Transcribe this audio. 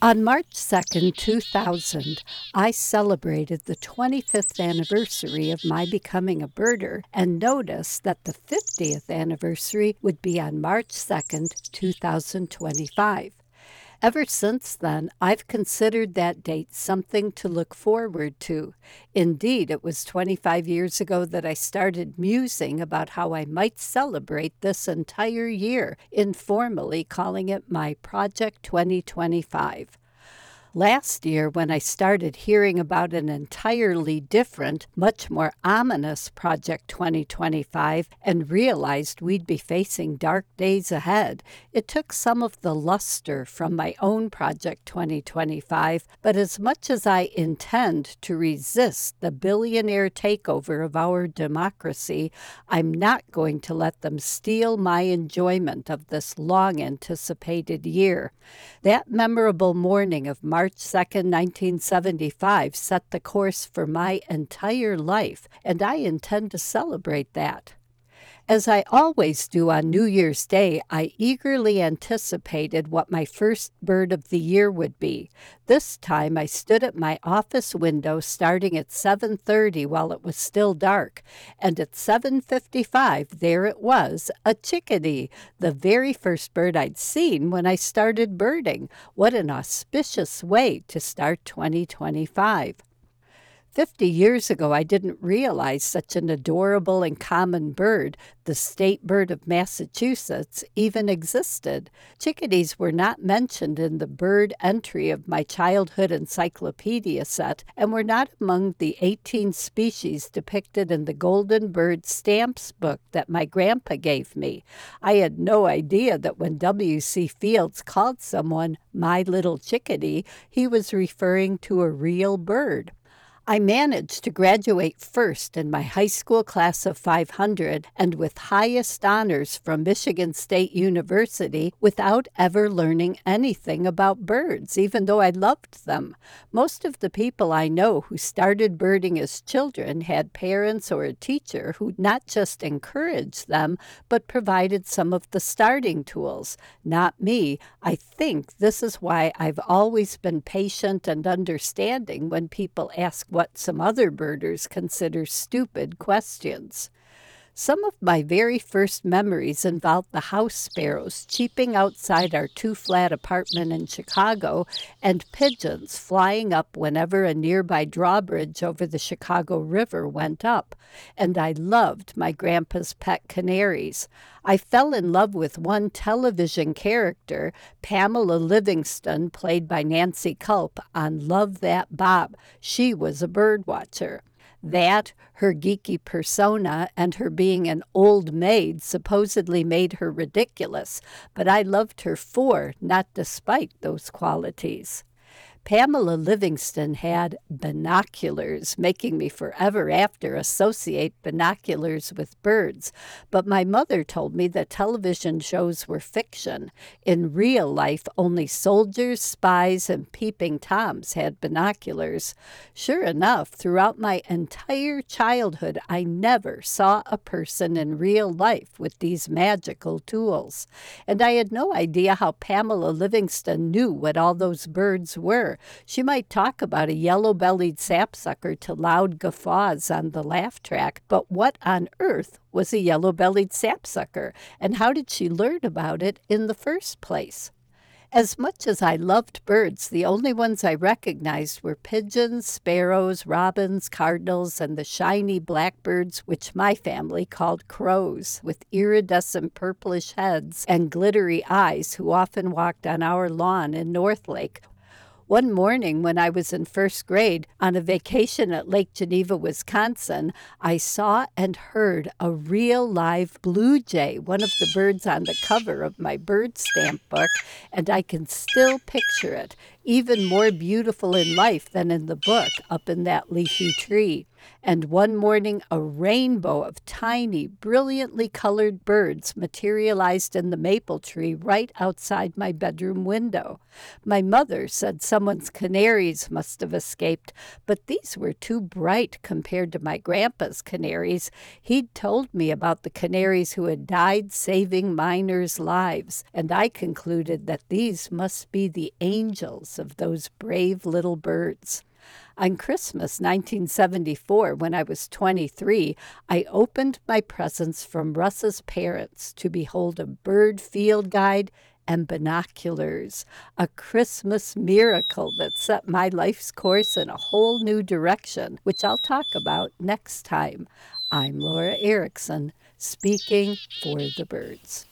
On March 2nd, 2000, I celebrated the 25th anniversary of my becoming a birder and noticed that the 50th anniversary would be on March 2nd, 2025. Ever since then, I've considered that date something to look forward to. Indeed, it was 25 years ago that I started musing about how I might celebrate this entire year, informally calling it my Project 2025. Last year, when I started hearing about an entirely different, much more ominous Project 2025 and realized we'd be facing dark days ahead, it took some of the luster from my own Project 2025. But as much as I intend to resist the billionaire takeover of our democracy, I'm not going to let them steal my enjoyment of this long anticipated year. That memorable morning of March 2nd, 1975 set the course for my entire life, and I intend to celebrate that. As I always do on New Year's Day, I eagerly anticipated what my first bird of the year would be. This time I stood at my office window starting at 7:30 while it was still dark, and at 7:55 there it was, a chickadee, the very first bird I'd seen when I started birding. What an auspicious way to start 2025. 50 years ago, I didn't realize such an adorable and common bird, the state bird of Massachusetts, even existed. Chickadees were not mentioned in the bird entry of my childhood encyclopedia set and were not among the 18 species depicted in the Golden Bird Stamps book that my grandpa gave me. I had no idea that when W.C. Fields called someone my little chickadee, he was referring to a real bird. I managed to graduate first in my high school class of 500 and with highest honors from Michigan State University without ever learning anything about birds, even though I loved them. Most of the people I know who started birding as children had parents or a teacher who not just encouraged them, but provided some of the starting tools. Not me. I think this is why I've always been patient and understanding when people ask what some other birders consider stupid questions. Some of my very first memories involved the house sparrows cheeping outside our two-flat apartment in Chicago and pigeons flying up whenever a nearby drawbridge over the Chicago River went up. And I loved my grandpa's pet canaries. I fell in love with one television character, Pamela Livingston, played by Nancy Culp, on Love That Bob. She was a bird watcher. That, her geeky persona, and her being an old maid supposedly made her ridiculous, but I loved her for, not despite, those qualities. Pamela Livingston had binoculars, making me forever after associate binoculars with birds. But my mother told me that television shows were fiction. In real life, only soldiers, spies, and peeping toms had binoculars. Sure enough, throughout my entire childhood, I never saw a person in real life with these magical tools. And I had no idea how Pamela Livingston knew what all those birds were. She might talk about a yellow-bellied sapsucker to loud guffaws on the laugh track, but what on earth was a yellow-bellied sapsucker, and how did she learn about it in the first place? As much as I loved birds, the only ones I recognized were pigeons, sparrows, robins, cardinals, and the shiny blackbirds which my family called crows, with iridescent purplish heads and glittery eyes who often walked on our lawn in Northlake. One morning when I was in first grade on a vacation at Lake Geneva, Wisconsin, I saw and heard a real live blue jay, one of the birds on the cover of my bird stamp book, and I can still picture it, even more beautiful in life than in the book, up in that leafy tree. And one morning a rainbow of tiny, brilliantly colored birds materialized in the maple tree right outside my bedroom window. My mother said someone's canaries must have escaped, but these were too bright compared to my grandpa's canaries. He'd told me about the canaries who had died saving miners' lives, and I concluded that these must be the angels photographs of those brave little birds. On Christmas 1974, when I was 23, I opened my presents from Russ's parents to behold a bird field guide and binoculars, a Christmas miracle that set my life's course in a whole new direction, which I'll talk about next time. I'm Laura Erickson, speaking for the birds.